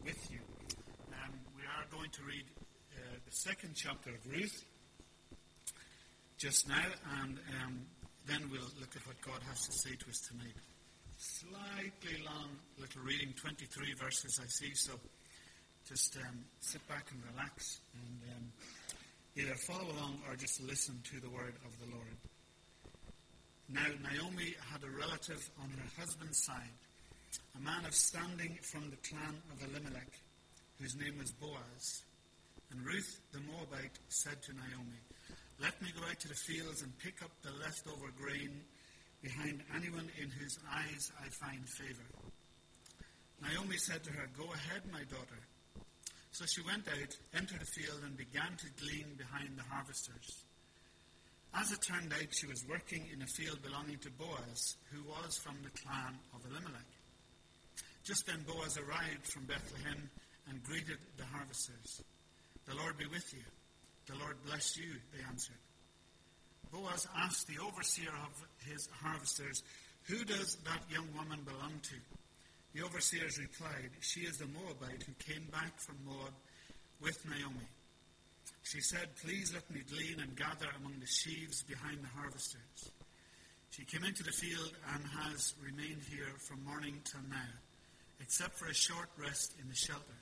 with you. We are going to read the second chapter of Ruth just now, and then we'll look at what God has to say to us tonight. Slightly long little reading, 23 verses I see, so just sit back and relax and either follow along or just listen to the word of the Lord. Now Naomi had a relative on her husband's side, a man of standing from the clan of Elimelech, whose name was Boaz. And Ruth the Moabite said to Naomi, "Let me go out to the fields and pick up the leftover grain behind anyone in whose eyes I find favor." Naomi said to her, "Go ahead, my daughter." So she went out, entered the field, and began to glean behind the harvesters. As it turned out, she was working in a field belonging to Boaz, who was from the clan of Elimelech. Just then Boaz arrived from Bethlehem and greeted the harvesters. "The Lord be with you." "The Lord bless you," they answered. Boaz asked the overseer of his harvesters, "Who does that young woman belong to?" The overseers replied, "She is the Moabite who came back from Moab with Naomi. She said, 'Please let me glean and gather among the sheaves behind the harvesters.' She came into the field and has remained here from morning till now, except for a short rest in the shelter."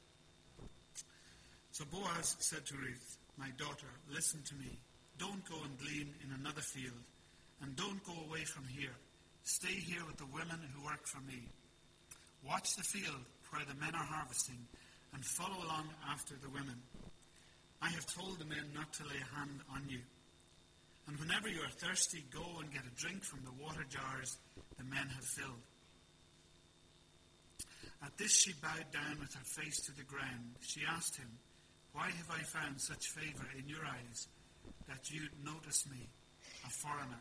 So Boaz said to Ruth, "My daughter, listen to me. Don't go and glean in another field, and don't go away from here. Stay here with the women who work for me. Watch the field where the men are harvesting, and follow along after the women. I have told the men not to lay a hand on you. And whenever you are thirsty, go and get a drink from the water jars the men have filled." At this she bowed down with her face to the ground. She asked him, "Why have I found such favor in your eyes that you notice me, a foreigner?"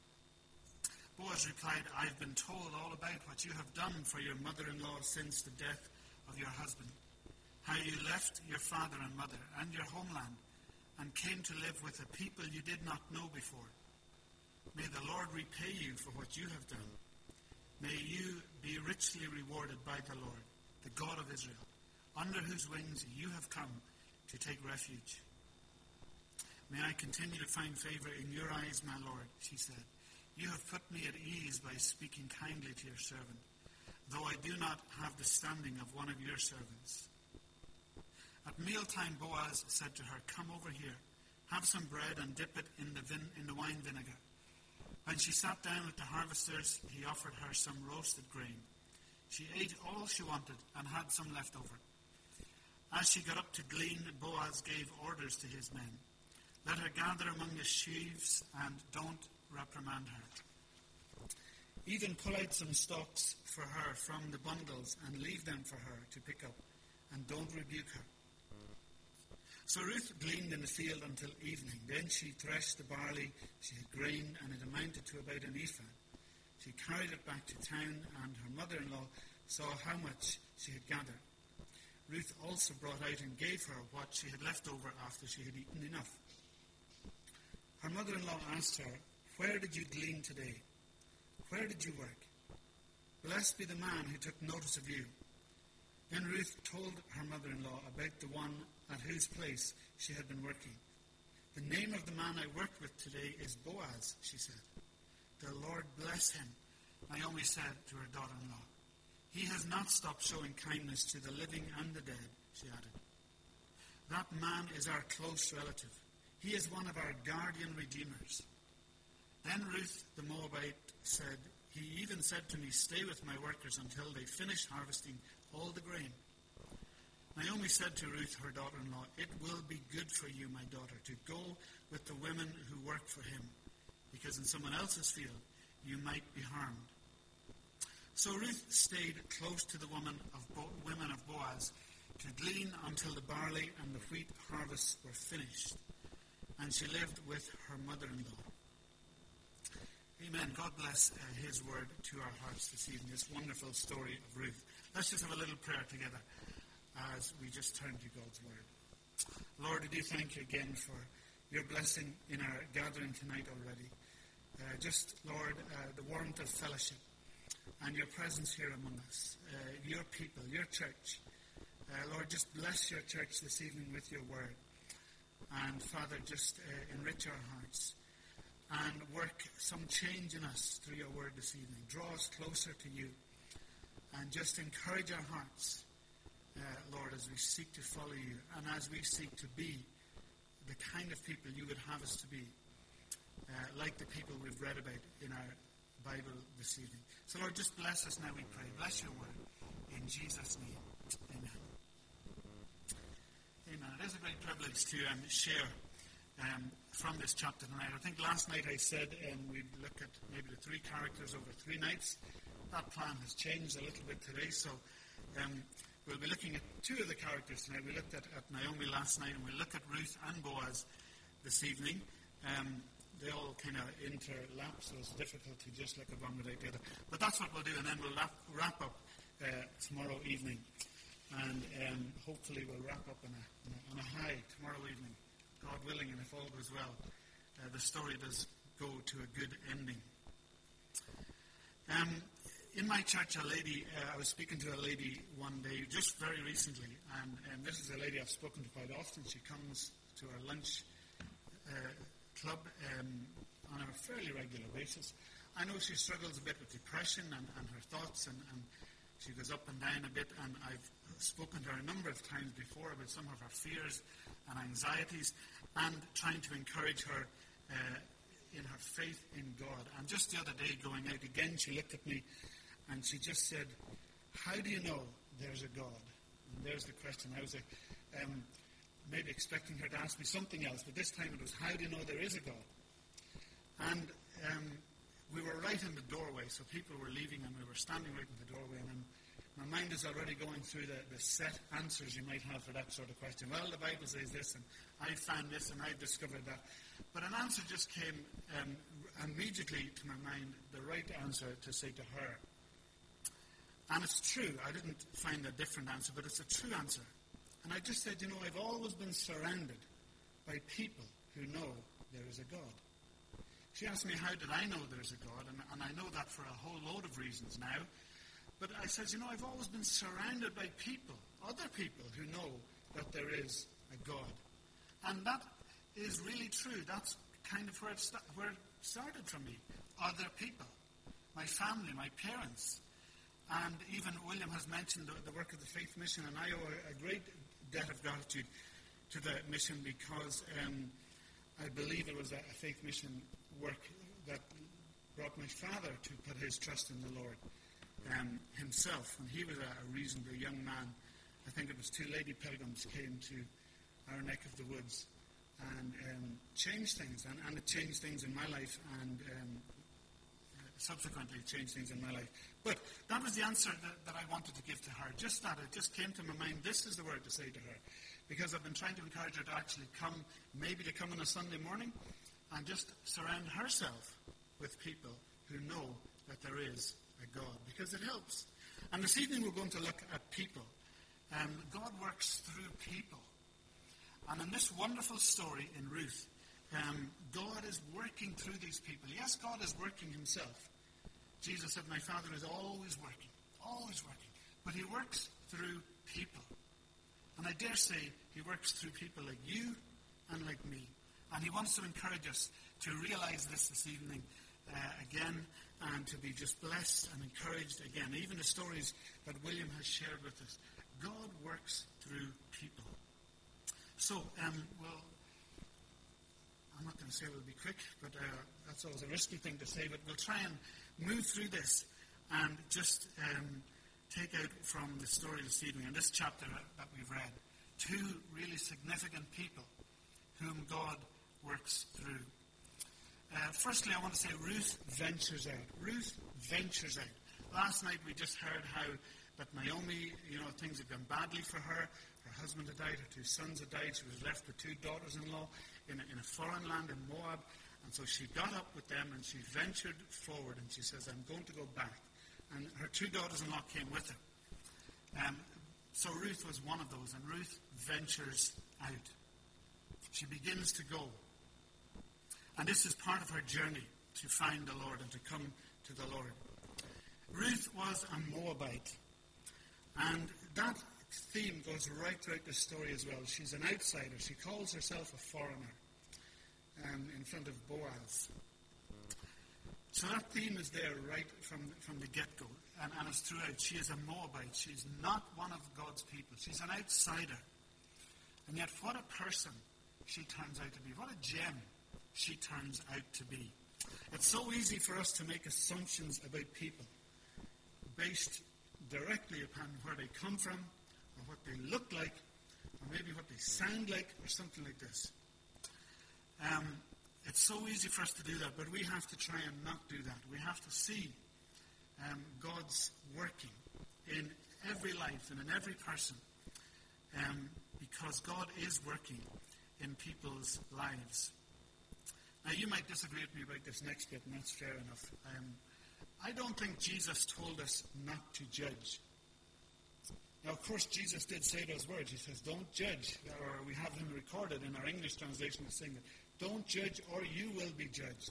Boaz replied, "I've been told all about what you have done for your mother-in-law since the death of your husband, how you left your father and mother and your homeland and came to live with a people you did not know before. May the Lord repay you for what you have done. May you be richly rewarded by the Lord, the God of Israel, under whose wings you have come to take refuge. May I continue to find favor in your eyes, my Lord," she said. "You have put me at ease by speaking kindly to your servant, though I do not have the standing of one of your servants." At mealtime, Boaz said to her, "Come over here, have some bread and dip it in the wine vinegar." When she sat down with the harvesters, he offered her some roasted grain. She ate all she wanted and had some left over. As she got up to glean, Boaz gave orders to his men. "Let her gather among the sheaves and don't reprimand her. Even pull out some stalks for her from the bundles and leave them for her to pick up, and don't rebuke her." So Ruth gleaned in the field until evening. Then she threshed the barley she had grained, and it amounted to about an ephah. She carried it back to town, and her mother-in-law saw how much she had gathered. Ruth also brought out and gave her what she had left over after she had eaten enough. Her mother-in-law asked her, "Where did you glean today? Where did you work? Blessed be the man who took notice of you." Then Ruth told her mother-in-law about the one at whose place she had been working. "The name of the man I worked with today is Boaz," she said. "The Lord bless him," Naomi said to her daughter-in-law. "He has not stopped showing kindness to the living and the dead," she added. "That man is our close relative. He is one of our guardian redeemers." Then Ruth the Moabite said, "He even said to me, 'Stay with my workers until they finish harvesting all the grain.'" Naomi said to Ruth, her daughter-in-law, "It will be good for you, my daughter, to go with the women who work for him, because in someone else's field you might be harmed." So Ruth stayed close to the women of Boaz to glean until the barley and the wheat harvests were finished, and she lived with her mother-in-law. Amen. God bless his word to our hearts this evening, this wonderful story of Ruth. Let's just have a little prayer together as we just turn to God's word. Lord, I do thank you again for your blessing in our gathering tonight already. Lord, the warmth of fellowship and your presence here among us, your people, your church. Lord, just bless your church this evening with your word. And Father, just enrich our hearts and work some change in us through your word this evening. Draw us closer to you and just encourage our hearts, Lord, as we seek to follow you and as we seek to be the kind of people you would have us to be, like the people we've read about in our Bible this evening. So, Lord, just bless us now, we pray. Bless your word. In Jesus' name, amen. Amen. It is a great privilege to share from this chapter tonight. I think last night I said we'd look at maybe the 3 characters over 3 nights. That plan has changed a little bit today, so we'll be looking at 2 of the characters tonight. We looked at Naomi last night, and we'll look at Ruth and Boaz this evening. They all kind of interlap, so it's difficult to just look at one without the other. But that's what we'll do, and then we'll wrap up tomorrow evening. And hopefully we'll wrap up on a high tomorrow evening, God willing, and if all goes well, the story does go to a good ending. In my church, I was speaking to a lady one day, just very recently, and this is a lady I've spoken to quite often. She comes to our lunch club on a fairly regular basis. I know she struggles a bit with depression and her thoughts, and she goes up and down a bit, and I've spoken to her a number of times before about some of her fears and anxieties, and trying to encourage her in her faith in God. And just the other day, going out again, she looked at me and she just said, "How do you know there's a God?" And there's the question. I was maybe expecting her to ask me something else, but this time it was, "How do you know there is a God?" And we were right in the doorway, so people were leaving and we were standing right in the doorway, and my mind is already going through the set answers you might have for that sort of question. Well, the Bible says this, and I found this, and I've discovered that. But an answer just came immediately to my mind, the right answer to say to her. And it's true. I didn't find a different answer, but it's a true answer. And I just said, I've always been surrounded by people who know there is a God. She asked me, how did I know there's a God? And I know that for a whole load of reasons now. But I said, I've always been surrounded by people, other people who know that there is a God. And that is really true. That's kind of where it started for me. Other people, my family, my parents. And even William has mentioned the work of the Faith Mission, and I owe a great debt of gratitude to the mission because I believe it was a Faith Mission work that brought my father to put his trust in the Lord himself. When he was a reasonably young man, I think it was 2 lady pilgrims came to our neck of the woods and changed things. And it changed things in my life, and subsequently changed things in my life. But that was the answer that I wanted to give to her. Just that. It just came to my mind. This is the word to say to her. Because I've been trying to encourage her to actually come on a Sunday morning and just surround herself with people who know that there is a God. Because it helps. And this evening we're going to look at people. God works through people. And in this wonderful story in Ruth, God is working through these people. Yes, God is working himself. Jesus said, my Father is always working. But he works through people. And I dare say he works through people like you and like me. And he wants to encourage us to realize this evening again, and to be just blessed and encouraged again. Even the stories that William has shared with us. God works through people. So, I'm not going to say we'll be quick, but that's always a risky thing to say, but we'll try and move through this and just take out from the story this evening, in this chapter that we've read, 2 really significant people whom God works through. Firstly, I want to say Ruth ventures out. Ruth ventures out. Last night we just heard how that Naomi, things had gone badly for her. Her husband had died, her 2 sons had died. She was left with 2 daughters-in-law in a foreign land in Moab. And so she got up with them and she ventured forward and she says, I'm going to go back. And her 2 daughters-in-law came with her. So Ruth was one of those, and Ruth ventures out. She begins to go. And this is part of her journey to find the Lord and to come to the Lord. Ruth was a Moabite. And that theme goes right throughout the story as well. She's an outsider. She calls herself a foreigner in front of Boaz. So that theme is there right from the get-go, and it's throughout. She is a Moabite. She's not one of God's people. She's an outsider. And yet what a person she turns out to be. What a gem she turns out to be. It's so easy for us to make assumptions about people based directly upon where they come from, or what they look like, or maybe what they sound like, or something like this. It's so easy for us to do that, but we have to try and not do that. We have to see God's working in every life and in every person, because God is working in people's lives. Now, you might disagree with me about this next bit, and that's fair enough. I don't think Jesus told us not to judge. Now, of course, Jesus did say those words. He says, don't judge, or we have them recorded in our English translation as saying that, don't judge or you will be judged.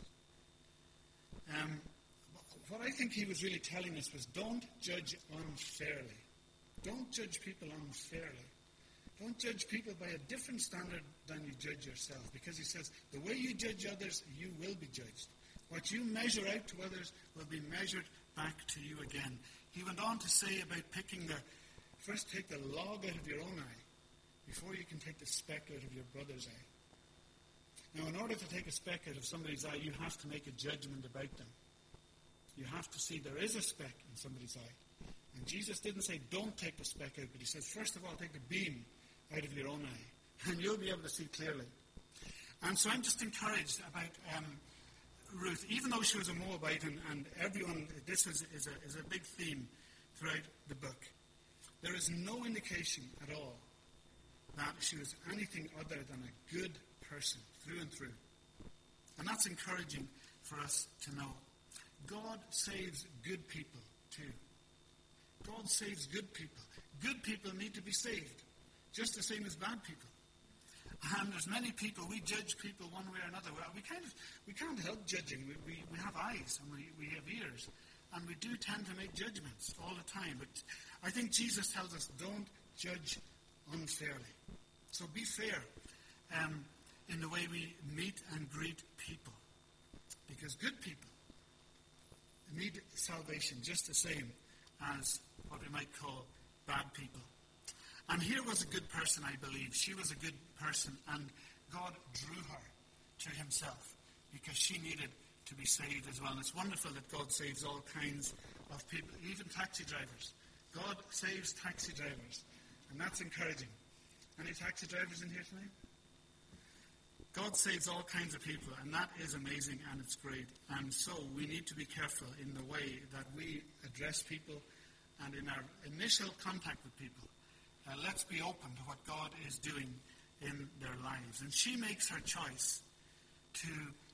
What I think he was really telling us was, don't judge unfairly. Don't judge people unfairly. Don't judge people by a different standard than you judge yourself. Because he says, the way you judge others, you will be judged. What you measure out to others will be measured back to you again. He went on to say about first take the log out of your own eye before you can take the speck out of your brother's eye. Now, in order to take a speck out of somebody's eye, you have to make a judgment about them. You have to see there is a speck in somebody's eye. And Jesus didn't say, don't take the speck out, but he says, first of all, take the beam out of your own eye, and you'll be able to see clearly. And so I'm just encouraged about Ruth, even though she was a Moabite, and everyone, this is a big theme throughout the book. There is no indication at all that she was anything other than a good person through and through. And that's encouraging for us to know. God saves good people too. God saves good people. Good people need to be saved, just the same as bad people. And there's many people, we judge people one way or another. Well, we can't help judging. We have eyes and we have ears. And we do tend to make judgments all the time. But I think Jesus tells us, don't judge unfairly. So be fair in the way we meet and greet people. Because good people need salvation just the same as what we might call bad people. And here was a good person, I believe. She was a good person, and God drew her to himself because she needed to be saved as well. And it's wonderful that God saves all kinds of people, even taxi drivers. God saves taxi drivers, and that's encouraging. Any taxi drivers in here tonight? God saves all kinds of people, and that is amazing, and it's great. And so we need to be careful in the way that we address people and in our initial contact with people. Let's be open to what God is doing in their lives. And she makes her choice to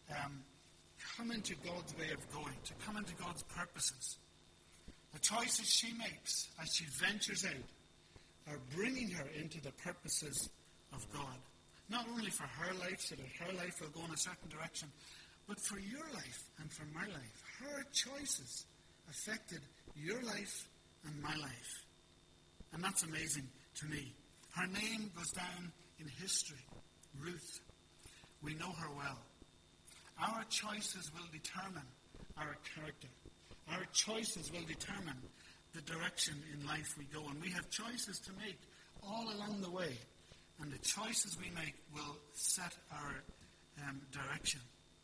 come into God's way of going, to come into God's purposes. The choices she makes as she ventures out are bringing her into the purposes of God. Not only for her life, so that her life will go in a certain direction, but for your life and for my life. Her choices affected your life and my life. And that's amazing to me. Her name goes down in history. Ruth. We know her well. Our choices will determine our character. Our choices will determine the direction in life we go. And we have choices to make all along the way. And the choices we make will set our direction.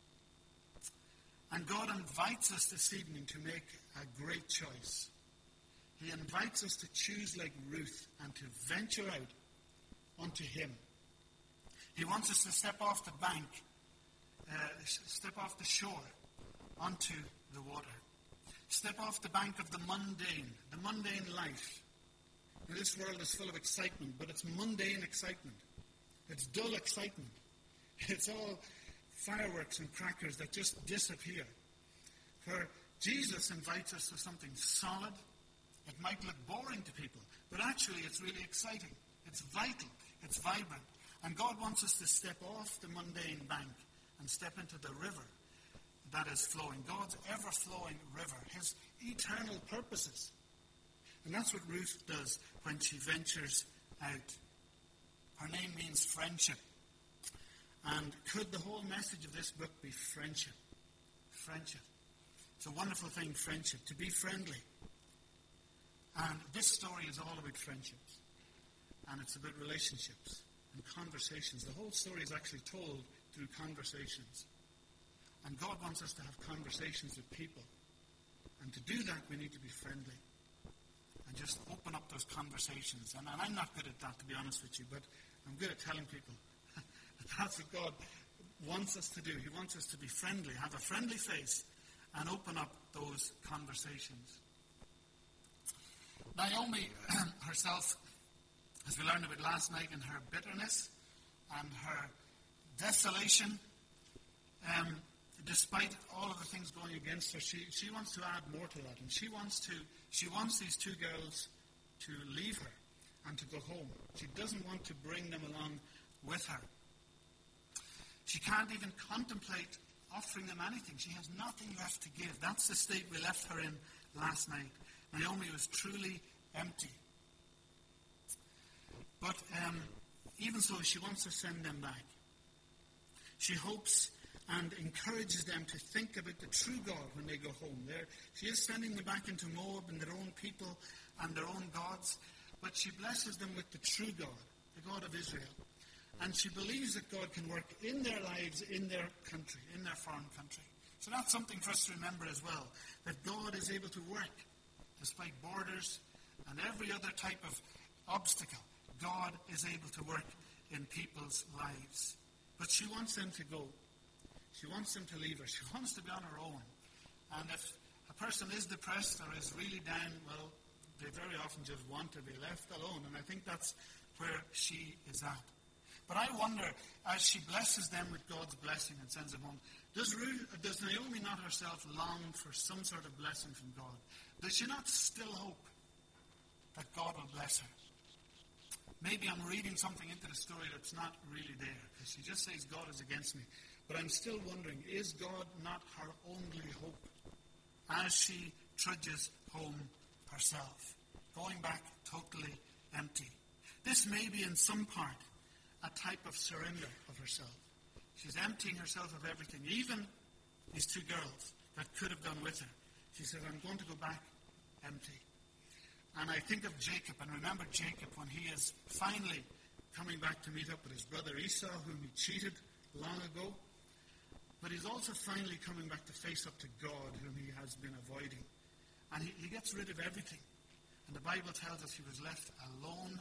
And God invites us this evening to make a great choice. He invites us to choose like Ruth and to venture out unto him. He wants us to step off the bank, step off the shore onto the water. Step off the bank of the mundane life. Now, this world is full of excitement, but it's mundane excitement. It's dull excitement. It's all fireworks and crackers that just disappear. For Jesus invites us to something solid. It might look boring to people, but actually it's really exciting. It's vital. It's vibrant. And God wants us to step off the mundane bank and step into the river that is flowing. God's ever-flowing river. His eternal purposes. And that's what Ruth does. when she ventures out. Her name means friendship. And could the whole message of this book be friendship? Friendship. It's a wonderful thing, friendship, to be friendly. And this story is all about friendships. And it's about relationships and conversations. The whole story is actually told through conversations. And God wants us to have conversations with people. And to do that, we need to be friendly. And just open up those conversations. And I'm not good at that, to be honest with you, but I'm good at telling people that that's what God wants us to do. He wants us to be friendly, have a friendly face, and open up those conversations. Naomi herself, as we learned about last night, in her bitterness and her desolation, despite all of the things going against her, she wants to add more to that. And she wants these two girls to leave her and to go home. She doesn't want to bring them along with her. She can't even contemplate offering them anything. She has nothing left to give. That's the state we left her in last night. Naomi was truly empty. But even so, she wants to send them back. She hopes and encourages them to think about the true God when they go home. She is sending them back into Moab and their own people and their own gods, but she blesses them with the true God, the God of Israel. And she believes that God can work in their lives, in their country, in their foreign country. So that's something for us to remember as well, that God is able to work despite borders and every other type of obstacle. God is able to work in people's lives. But she wants them to go. She wants them to leave her. She wants to be on her own. And if a person is depressed or is really down, well, they very often just want to be left alone. And I think that's where she is at. But I wonder, as she blesses them with God's blessing and sends them home, does Naomi not herself long for some sort of blessing from God? Does she not still hope that God will bless her? Maybe I'm reading something into the story that's not really there, because she just says God is against me. But I'm still wondering, is God not her only hope as she trudges home herself, going back totally empty? This may be in some part a type of surrender of herself. She's emptying herself of everything, even these two girls that could have gone with her. She says, I'm going to go back empty. And I think of Jacob, and remember Jacob when he is finally coming back to meet up with his brother Esau, whom he cheated long ago. But he's also finally coming back to face up to God, whom he has been avoiding. And he gets rid of everything. And the Bible tells us he was left alone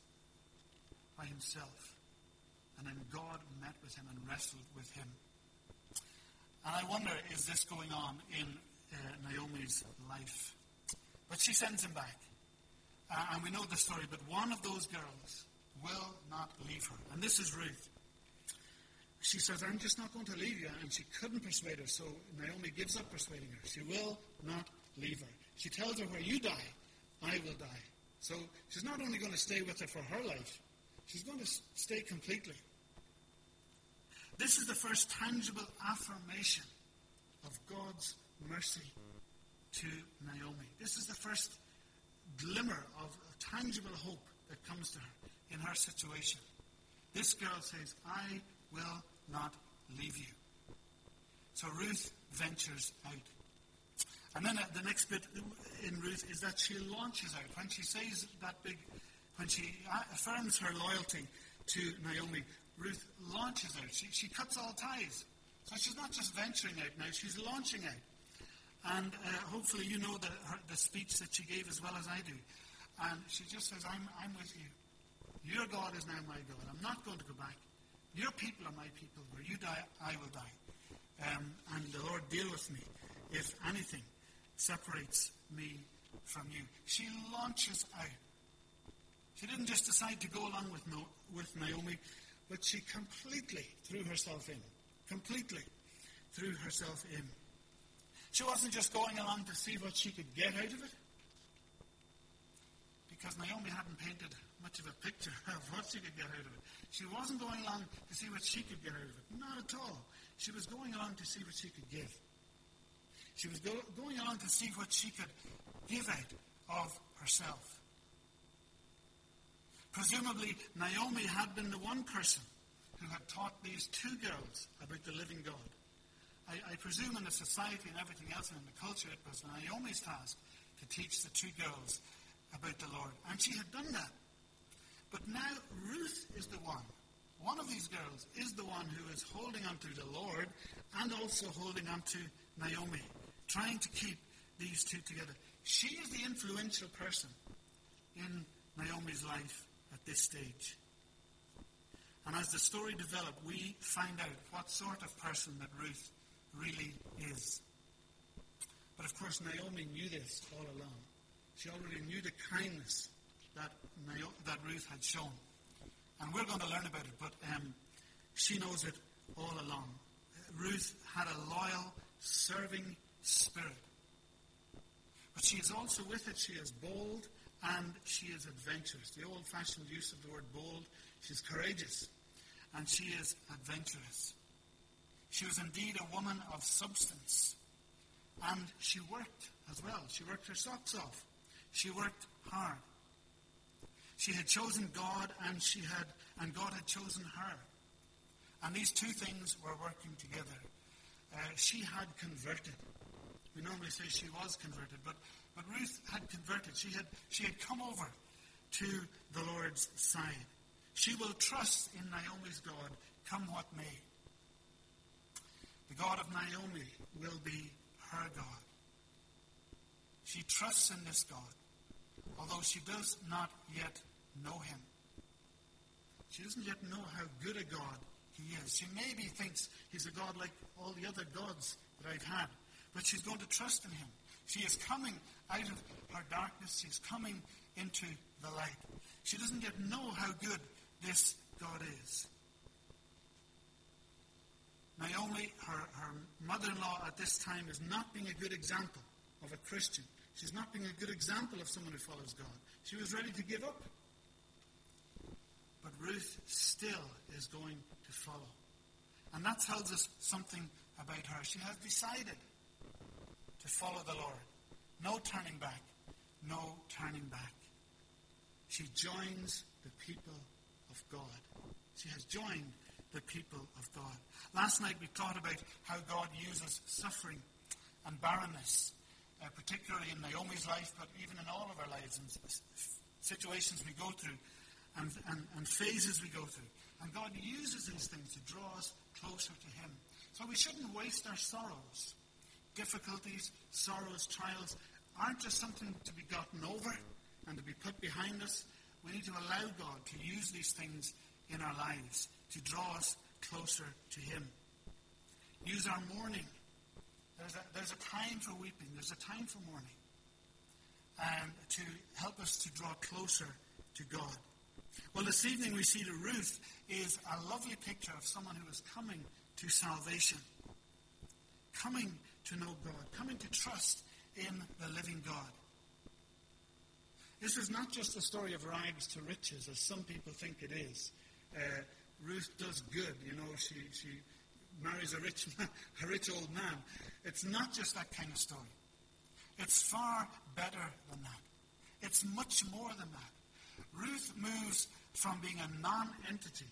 by himself. And then God met with him and wrestled with him. And I wonder, is this going on in Naomi's life? But she sends him back. And we know the story, but one of those girls will not leave her. And this is Ruth. She says, I'm just not going to leave you. And she couldn't persuade her, so Naomi gives up persuading her. She will not leave her. She tells her, where you die, I will die. So she's not only going to stay with her for her life, she's going to stay completely. This is the first tangible affirmation of God's mercy to Naomi. This is the first glimmer of a tangible hope that comes to her in her situation. This girl says, I will not leave you. So Ruth ventures out. And then the next bit in Ruth is that she launches out. When she says that when she affirms her loyalty to Naomi, Ruth launches out. She cuts all ties. So she's not just venturing out now, she's launching out. And hopefully you know the speech that she gave as well as I do. And she just says, I'm with you. Your God is now my God. I'm not going to go back. Your people are my people. Where you die, I will die. And the Lord deal with me if anything separates me from you. She launches out. She didn't just decide to go along with Naomi, but she completely threw herself in. Completely threw herself in. She wasn't just going along to see what she could get out of it, because Naomi hadn't painted much of a picture of what she could get out of it. She wasn't going along to see what she could get out of it. Not at all. She was going along to see what she could give. She was going along to see what she could give out of herself. Presumably, Naomi had been the one person who had taught these two girls about the living God. I presume in the society and everything else and in the culture, it was Naomi's task to teach the two girls about the Lord. And she had done that. But now Ruth is the one of these girls is the one who is holding on to the Lord and also holding on to Naomi, trying to keep these two together. She is the influential person in Naomi's life at this stage. And as the story developed, we find out what sort of person that Ruth really is. But of course, Naomi knew this all along. She already knew the kindness that Ruth had shown. And we're going to learn about it, but she knows it all along. Ruth had a loyal, serving spirit. But she is also with it. She is bold and she is adventurous. The old-fashioned use of the word bold. She's courageous and she is adventurous. She was indeed a woman of substance. And she worked as well. She worked her socks off. She worked hard. She had chosen God and God had chosen her. And these two things were working together. She had converted. We normally say she was converted, but Ruth had converted. She had come over to the Lord's side. She will trust in Naomi's God, come what may. The God of Naomi will be her God. She trusts in this God, although she does not yet know him. She doesn't yet know how good a God he is. She maybe thinks he's a God like all the other gods that I've had, but she's going to trust in him. She is coming out of her darkness. She's coming into the light. She doesn't yet know how good this God is. Naomi, her mother-in-law at this time, is not being a good example of a Christian. She's not being a good example of someone who follows God. She was ready to give up. But Ruth still is going to follow. And that tells us something about her. She has decided to follow the Lord. No turning back. No turning back. She joins the people of God. She has joined the people of God. Last night we thought about how God uses suffering and barrenness, particularly in Naomi's life, but even in all of our lives and situations we go through and phases we go through. And God uses these things to draw us closer to him. So we shouldn't waste our sorrows. Difficulties, sorrows, trials aren't just something to be gotten over and to be put behind us. We need to allow God to use these things in our lives to draw us closer to him. Use our mourning. There's a time for weeping. There's a time for mourning. And to help us to draw closer to God. Well, this evening we see that Ruth is a lovely picture of someone who is coming to salvation. Coming to know God. Coming to trust in the living God. This is not just a story of rags to riches, as some people think it is. Ruth does good, she marries a rich old man. It's not just that kind of story. It's far better than that. It's much more than that. Ruth moves from being a non-entity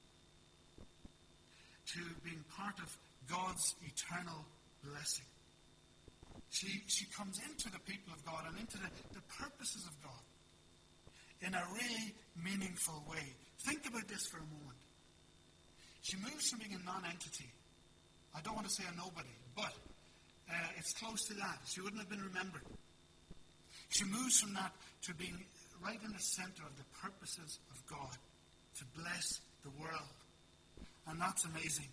to being part of God's eternal blessing. She comes into the people of God and into the purposes of God in a really meaningful way. Think about this for a moment. She moves from being a non-entity. I don't want to say a nobody, but it's close to that. She wouldn't have been remembered. She moves from that to being right in the center of the purposes of God to bless the world. And that's amazing.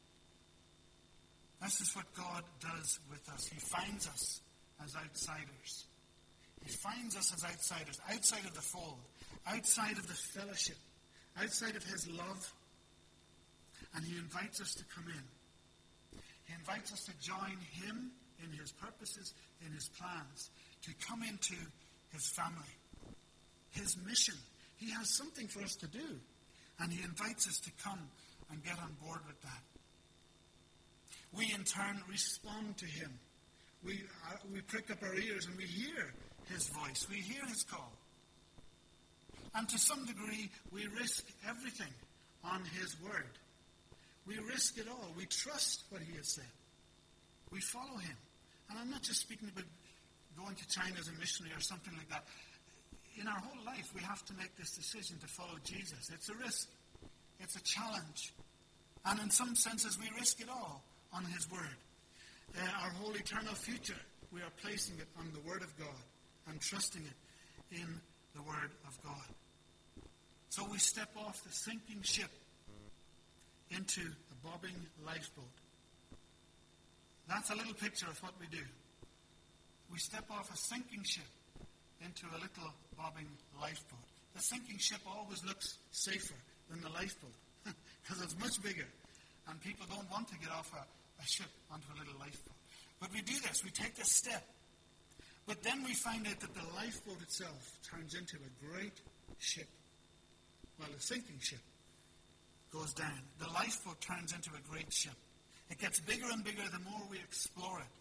This is what God does with us. He finds us as outsiders. He finds us as outsiders, outside of the fold, outside of the fellowship, outside of his love. And he invites us to come in. He invites us to join him in his purposes, in his plans, to come into his family, his mission. He has something for us to do. And he invites us to come and get on board with that. We in turn respond to him. We prick up our ears and we hear his voice. We hear his call. And to some degree, we risk everything on his word. We risk it all. We trust what he has said. We follow him. And I'm not just speaking about going to China as a missionary or something like that. In our whole life, we have to make this decision to follow Jesus. It's a risk. It's a challenge. And in some senses, we risk it all on his word. Our whole eternal future, we are placing it on the word of God and trusting it in the word of God. So we step off the sinking ship into a bobbing lifeboat. That's a little picture of what we do. We step off a sinking ship into a little bobbing lifeboat. The sinking ship always looks safer than the lifeboat because it's much bigger. And people don't want to get off a ship onto a little lifeboat. But we do this. We take this step. But then we find out that the lifeboat itself turns into a great ship. Well, the sinking ship goes down. The lifeboat turns into a great ship. It gets bigger and bigger the more we explore it.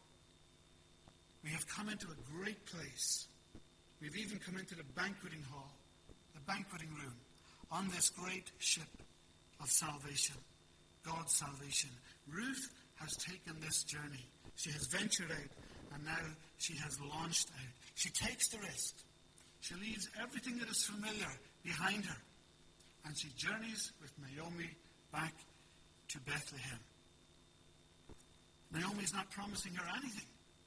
We have come into a great place. We've even come into the banqueting hall, the banqueting room, on this great ship of salvation, God's salvation. Ruth has taken this journey. She has ventured out, and now she has launched out. She takes the risk. She leaves everything that is familiar behind her, and she journeys with Naomi back to Bethlehem. Naomi's not promising her anything.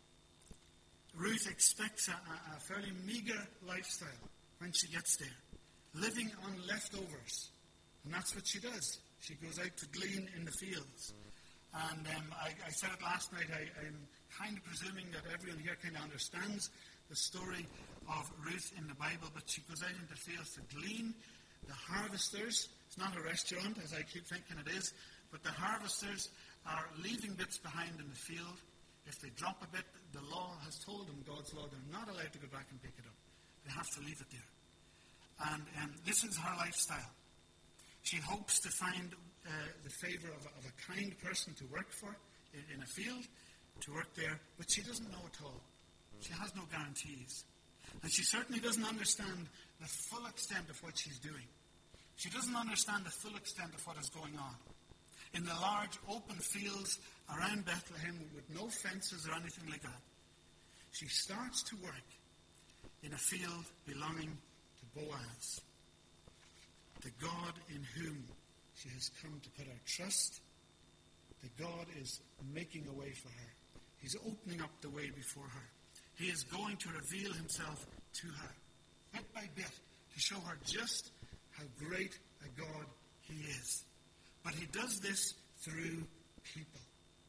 Ruth expects a fairly meager lifestyle when she gets there, living on leftovers. And that's what she does. She goes out to glean in the fields. And I said it last night, I'm kind of presuming that everyone here kind of understands the story of Ruth in the Bible, but she goes out into the fields to glean. The harvesters, it's not a restaurant, as I keep thinking it is, but the harvesters are leaving bits behind in the field. If they drop a bit, the law has told them, God's law, they're not allowed to go back and pick it up. They have to leave it there. And this is her lifestyle. She hopes to find the favor of a kind person to work for in a field, to work there, but she doesn't know at all. She has no guarantees. And she certainly doesn't understand the full extent of what she's doing. She doesn't understand the full extent of what is going on. In the large open fields around Bethlehem with no fences or anything like that, she starts to work in a field belonging to Boaz, the God in whom she has come to put her trust. The God is making a way for her. He's opening up the way before her. He is going to reveal himself to her, bit by bit, to show her just how great a God he is. But he does this through people.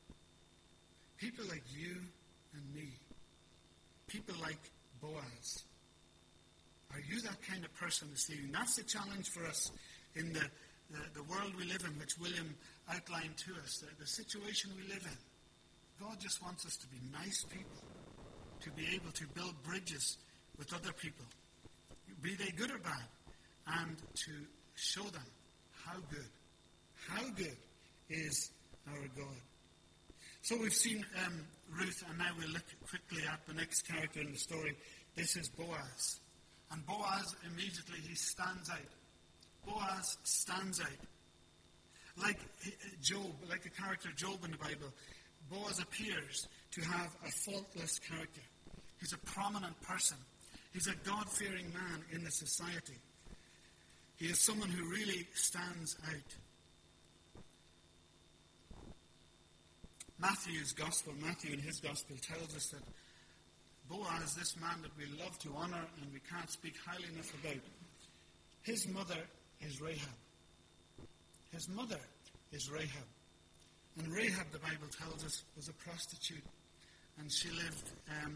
People like you and me. People like Boaz. Are you that kind of person this evening? That's the challenge for us in the world we live in, which William outlined to us, the situation we live in. God just wants us to be nice people, to be able to build bridges with other people, be they good or bad, and to show them how good is our God. So we've seen Ruth, and now we'll look quickly at the next character in the story. This is Boaz. And Boaz, immediately, he stands out. Boaz stands out. Like Job, like the character Job in the Bible, Boaz appears to have a faultless character. He's a prominent person. He's a God-fearing man in the society. He is someone who really stands out. Matthew in his gospel tells us that Boaz, this man that we love to honor and we can't speak highly enough about, his mother is Rahab. His mother is Rahab. And Rahab, the Bible tells us, was a prostitute. And she lived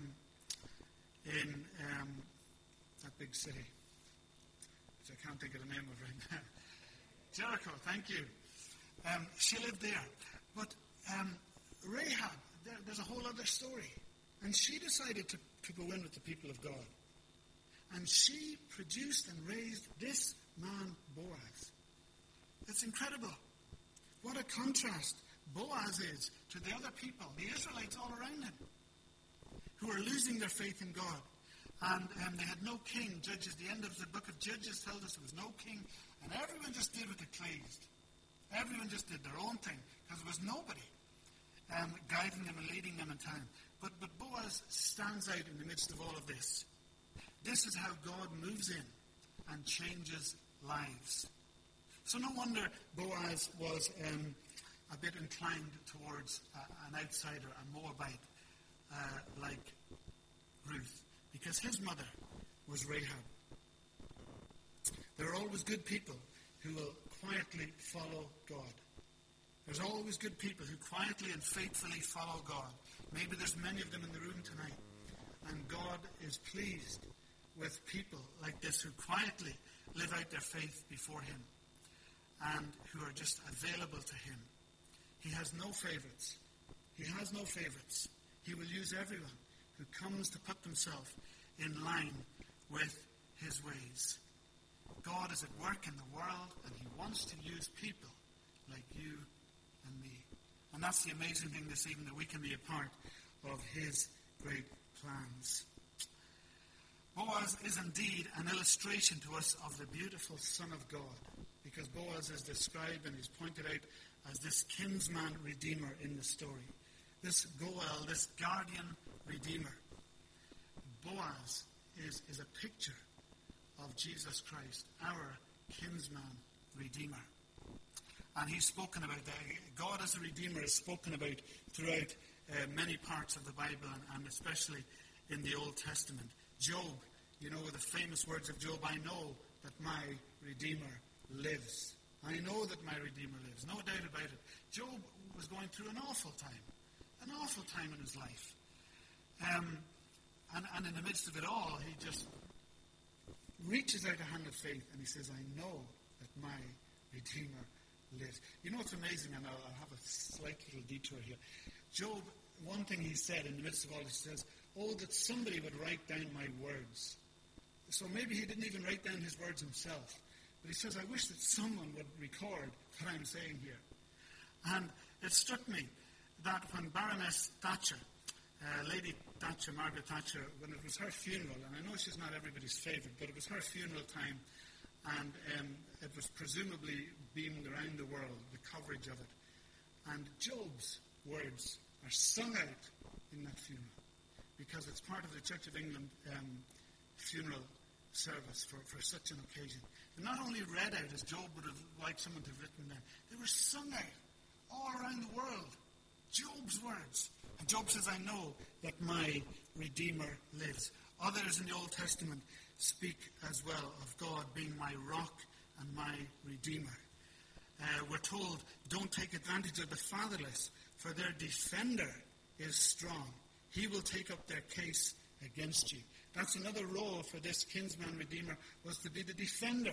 in that big city, which I can't think of the name of right now. Jericho, thank you. She lived there. But Rahab, there's a whole other story. And she decided to go in with the people of God. And she produced and raised this man, Boaz. It's incredible. What a contrast Boaz is to the other people, the Israelites all around him, who are losing their faith in God. And they had no king. Judges, the end of the book of Judges tells us there was no king. And everyone just did what they pleased. Everyone just did their own thing. Because there was nobody guiding them and leading them in time. But Boaz stands out in the midst of all of this. This is how God moves in and changes lives. So no wonder Boaz was a bit inclined towards an outsider, a Moabite, like Ruth. Because his mother was Rahab. There are always good people who will quietly follow God. There's always good people who quietly and faithfully follow God. Maybe there's many of them in the room tonight. And God is pleased with people like this who quietly live out their faith before Him and who are just available to Him. He has no favorites. He has no favorites. He will use everyone who comes to put themselves in line with His ways. God is at work in the world, and He wants to use people like you and me. And that's the amazing thing this evening, that we can be a part of His great plans. Boaz is indeed an illustration to us of the beautiful Son of God, because Boaz is described and is pointed out as this kinsman redeemer in the story. This Goel, this guardian redeemer. Boaz is a picture of Jesus Christ, our kinsman redeemer. And he's spoken about that. God as a redeemer is spoken about throughout many parts of the Bible, and especially in the Old Testament. Job, you know the famous words of Job, I know that my Redeemer lives. I know that my Redeemer lives. No doubt about it. Job was going through an awful time in his life. And in the midst of it all, he just reaches out a hand of faith and he says, I know that my Redeemer lives. You know what's amazing, and I'll have a slight little detour here. Job, one thing he said in the midst of all this, he says, oh, that somebody would write down my words. So maybe he didn't even write down his words himself. But he says, I wish that someone would record what I'm saying here. And it struck me that when Baroness Thatcher, Lady Thatcher, Margaret Thatcher, when it was her funeral, and I know she's not everybody's favourite, but it was her funeral time, and it was presumably beamed around the world, the coverage of it. And Job's words are sung out in that funeral, because it's part of the Church of England funeral service for such an occasion. They're not only read out as Job would have liked someone to have written them, they were sung out all around the world. Job's words. And Job says, I know that my Redeemer lives. Others in the Old Testament speak as well of God being my rock and my Redeemer. We're told, don't take advantage of the fatherless, for their defender is strong. He will take up their case against you. That's another role for this kinsman redeemer, was to be the defender.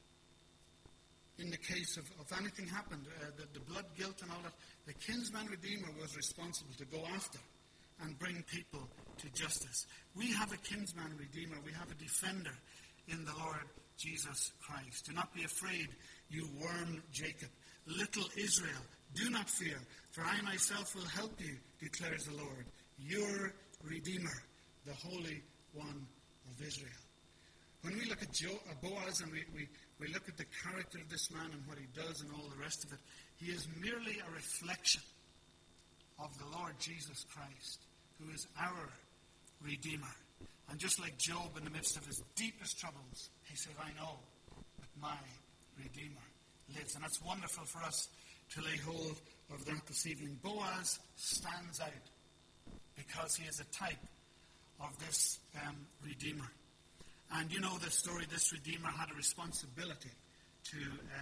In the case of anything happened, the blood guilt and all that, the kinsman redeemer was responsible to go after and bring people to justice. We have a kinsman redeemer. We have a defender in the Lord Jesus Christ. Do not be afraid, you worm Jacob. Little Israel, do not fear, for I myself will help you, declares the Lord, your Redeemer, the Holy One of Israel. When we look at Boaz and we look at the character of this man and what he does and all the rest of it, he is merely a reflection of the Lord Jesus Christ, who is our Redeemer. And just like Job in the midst of his deepest troubles, he said, I know that my Redeemer lives. And that's wonderful for us to lay hold of that this evening. Boaz stands out because he is a type of this Redeemer. And you know the story, this Redeemer had a responsibility to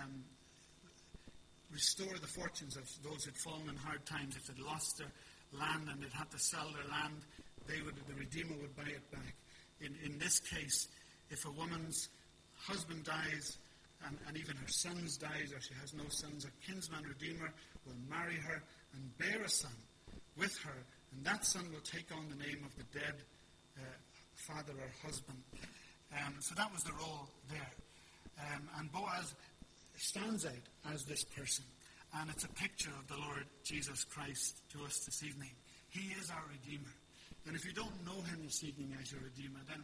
restore the fortunes of those who had fallen in hard times. If they'd lost their land and they'd had to sell their land, the Redeemer would buy it back. In this case, if a woman's husband dies and even her sons dies, or she has no sons, a kinsman redeemer will marry her and bear a son with her, and that son will take on the name of the dead father or husband. So that was the role there. And Boaz stands out as this person. And it's a picture of the Lord Jesus Christ to us this evening. He is our Redeemer. And if you don't know him this evening as your Redeemer, then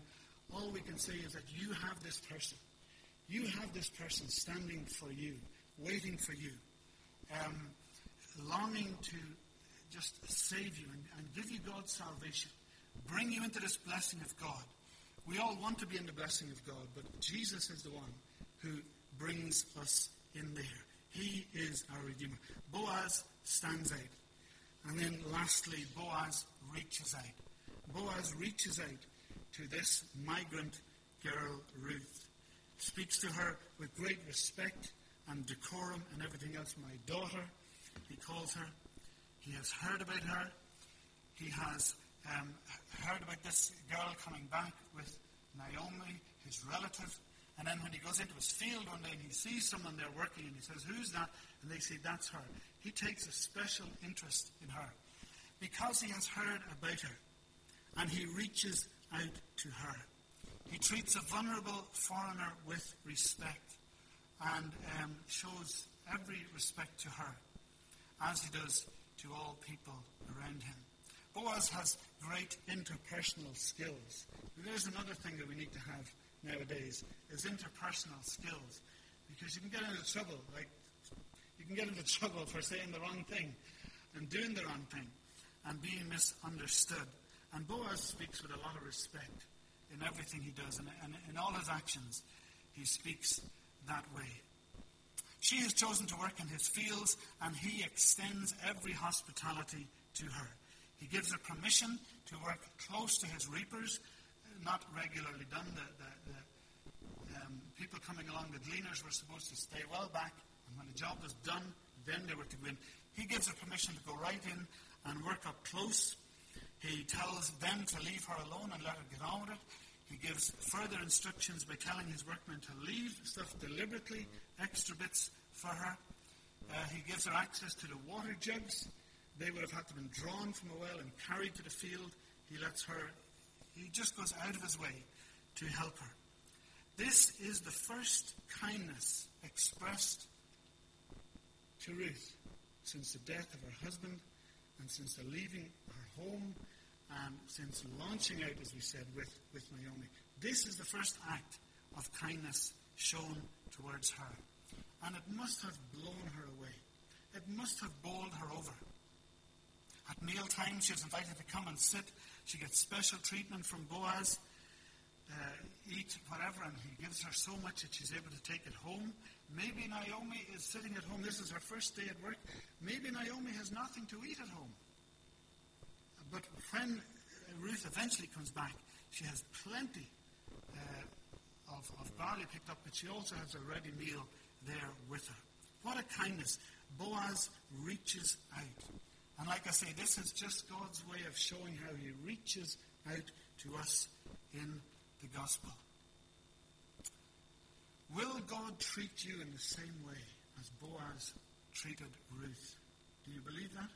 All we can say is that you have this person. You have this person standing for you, waiting for you, longing to just save you and give you God's salvation, bring you into this blessing of God. We all want to be in the blessing of God, but Jesus is the one who brings us in there. He is our Redeemer. Boaz stands out. And then lastly, Boaz reaches out. Boaz reaches out to this migrant girl, Ruth. Speaks to her with great respect and decorum and everything else. My daughter, he calls her. He has heard about her. He has heard about this girl coming back with Naomi, his relative. And then when he goes into his field one day and he sees someone there working and he says, "Who's that?" And they say, "That's her." He takes a special interest in her because he has heard about her. And he reaches out to her. He treats a vulnerable foreigner with respect and shows every respect to her, as he does to all people around him. Boaz has great interpersonal skills. There's another thing that we need to have nowadays, is interpersonal skills. Because you can get into trouble, for saying the wrong thing and doing the wrong thing and being misunderstood. And Boaz speaks with a lot of respect in everything he does, and in all his actions, he speaks that way. She has chosen to work in his fields, and he extends every hospitality to her. He gives her permission to work close to his reapers, not regularly done. The people coming along, the gleaners, were supposed to stay well back, and when the job was done, then they were to go in. He gives her permission to go right in and work up close. He tells them to leave her alone and let her get on with it. He gives further instructions by telling his workmen to leave stuff deliberately, extra bits for her. He gives her access to the water jugs. They would have had to have been drawn from a well and carried to the field. He just goes out of his way to help her. This is the first kindness expressed to Ruth since the death of her husband and since the leaving her home and since launching out, as we said, with Naomi. This is the first act of kindness shown towards her. And it must have blown her away. It must have bowled her over. At mealtime, she is invited to come and sit. She gets special treatment from Boaz, eat whatever, and he gives her so much that she's able to take it home. Maybe Naomi is sitting at home. This is her first day at work. Maybe Naomi has nothing to eat at home. But when Ruth eventually comes back, she has plenty of barley picked up, but she also has a ready meal there with her. What a kindness. Boaz reaches out. And like I say, this is just God's way of showing how he reaches out to us in the gospel. Will God treat you in the same way as Boaz treated Ruth? Do you believe that?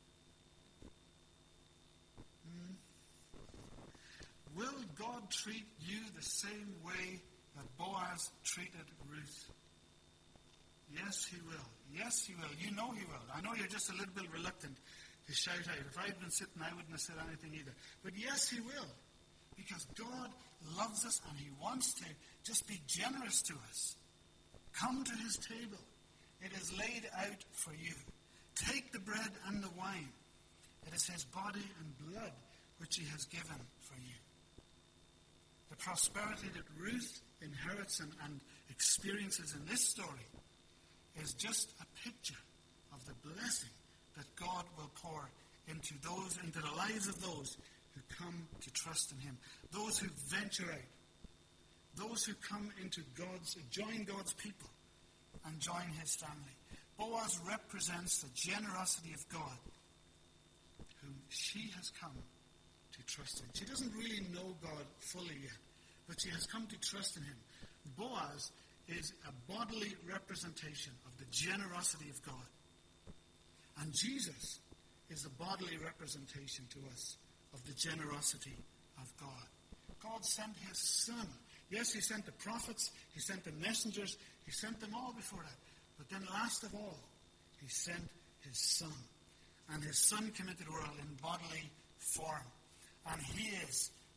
Will God treat you the same way that Boaz treated Ruth? Yes, he will. Yes, he will. You know he will. I know you're just a little bit reluctant to shout out. If I had been sitting, I wouldn't have said anything either. But yes, he will. Because God loves us and he wants to just be generous to us. Come to his table. It is laid out for you. Take the bread and the wine. It is his body and blood which he has given for you. The prosperity that Ruth inherits and experiences in this story is just a picture of the blessing that God will pour into the lives of those who come to trust in him, those who venture out, those who come into join God's people and join his family. Boaz represents the generosity of God, whom she has come to trust in. She doesn't really know God fully yet, but she has come to trust in him. Boaz is a bodily representation of the generosity of God. And Jesus is a bodily representation to us of the generosity of God. God sent his Son. Yes, he sent the prophets, he sent the messengers, he sent them all before that. But then last of all, he sent his Son. And his Son came into the world in bodily form. And he is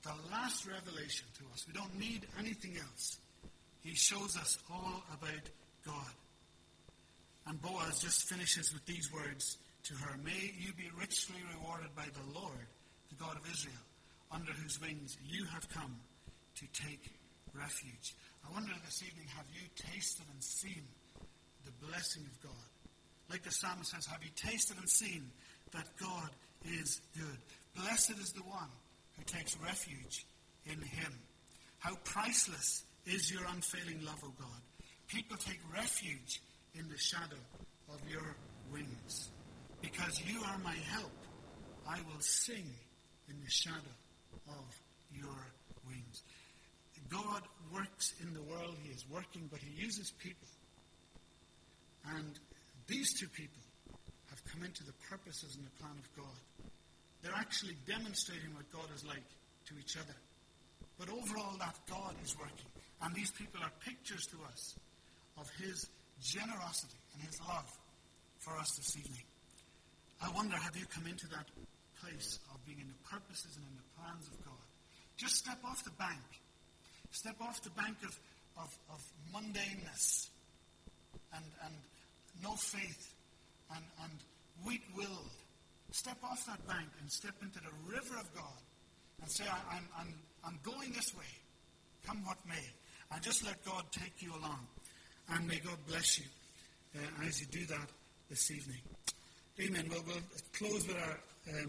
the last revelation to us. We don't need anything else. He shows us all about God. And Boaz just finishes with these words to her. May you be richly rewarded by the Lord, the God of Israel, under whose wings you have come to take refuge. I wonder this evening, have you tasted and seen the blessing of God? Like the psalmist says, have you tasted and seen that God is good? Blessed is the one who takes refuge in him. How priceless is your unfailing love, O God. People take refuge in the shadow of your wings. Because you are my help, I will sing in the shadow of your wings. God works in the world. He is working, but he uses people. And these two people have come into the purposes and the plan of God. They're actually demonstrating what God is like to each other. But overall, that God is working. And these people are pictures to us of his generosity and his love for us this evening. I wonder, have you come into that place of being in the purposes and in the plans of God? Just step off the bank. Step off the bank of mundaneness and no faith and weak-willed. Step off that bank and step into the river of God and say, I'm going this way, come what may. And just let God take you along. And may God bless you as you do that this evening. Amen. Well, we'll close with our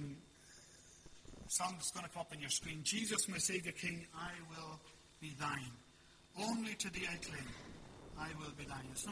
song that's going to come up on your screen. Jesus, my Saviour King, I will be thine. Only to thee I cling, I will be thine. It's from